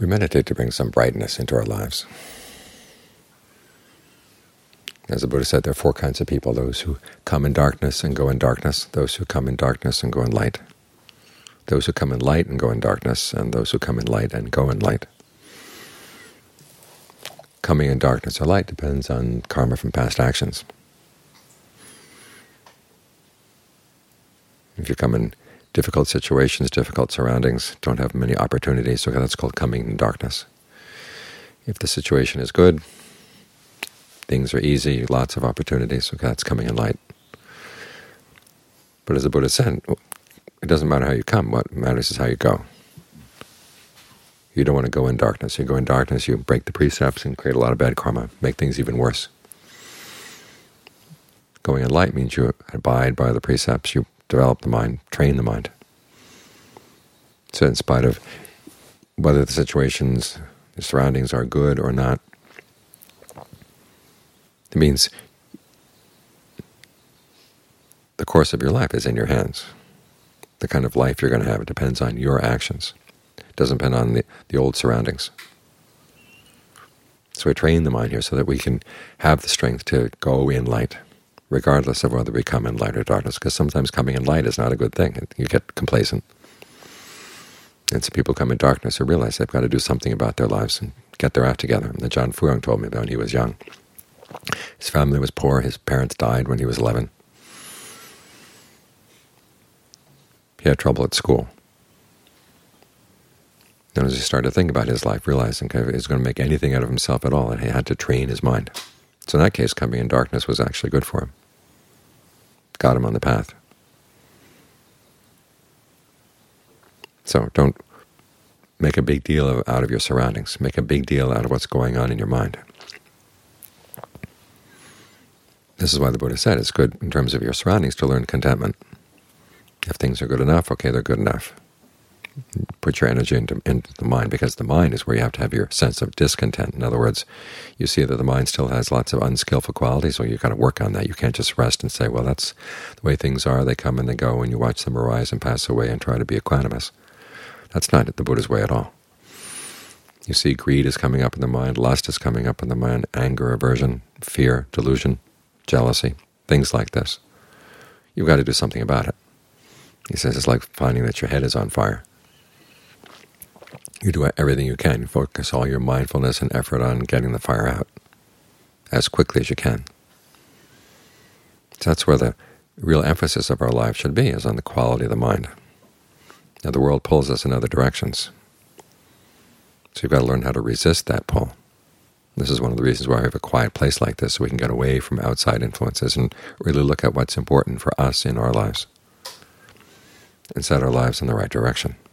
We meditate to bring some brightness into our lives. As the Buddha said, there are four kinds of people: those who come in darkness and go in darkness, those who come in darkness and go in light, those who come in light and go in darkness, and those who come in light and go in light. Coming in darkness or light depends on karma from past actions. If you come in difficult situations, difficult surroundings, don't have many opportunities, okay, that's called coming in darkness. If the situation is good, things are easy, lots of opportunities, okay, that's coming in light. But as the Buddha said, it doesn't matter how you come, what matters is how you go. You don't want to go in darkness. You go in darkness, you break the precepts and create a lot of bad karma, make things even worse. Going in light means you abide by the precepts, you develop the mind, train the mind. So in spite of whether the situations, the surroundings are good or not, it means the course of your life is in your hands. The kind of life you're going to have, it depends on your actions. It doesn't depend on the old surroundings. So we train the mind here so that we can have the strength to go in light, regardless of whether we come in light or darkness, because sometimes coming in light is not a good thing. You get complacent. And so people come in darkness who realize they've got to do something about their lives and get their act together. And John Fuyong told me about when he was young. His family was poor. His parents died when he was 11. He had trouble at school. And as he started to think about his life, realizing he was going to make anything out of himself at all, and he had to train his mind. So in that case, coming in darkness was actually good for him. Got him on the path. So don't make a big deal out of your surroundings. Make a big deal out of what's going on in your mind. This is why the Buddha said it's good in terms of your surroundings to learn contentment. If things are good enough, okay, they're good enough. Put your energy into the mind, because the mind is where you have to have your sense of discontent. In other words, you see that the mind still has lots of unskillful qualities, so you've got to work on that. You can't just rest and say, well, that's the way things are, they come and they go, and you watch them arise and pass away and try to be equanimous. That's not the Buddha's way at all. You see greed is coming up in the mind, lust is coming up in the mind, anger, aversion, fear, delusion, jealousy, things like this. You've got to do something about it. He says it's like finding that your head is on fire. You do everything you can. You focus all your mindfulness and effort on getting the fire out as quickly as you can. So that's where the real emphasis of our life should be, is on the quality of the mind. Now the world pulls us in other directions. So you've got to learn how to resist that pull. This is one of the reasons why we have a quiet place like this, so we can get away from outside influences and really look at what's important for us in our lives and set our lives in the right direction.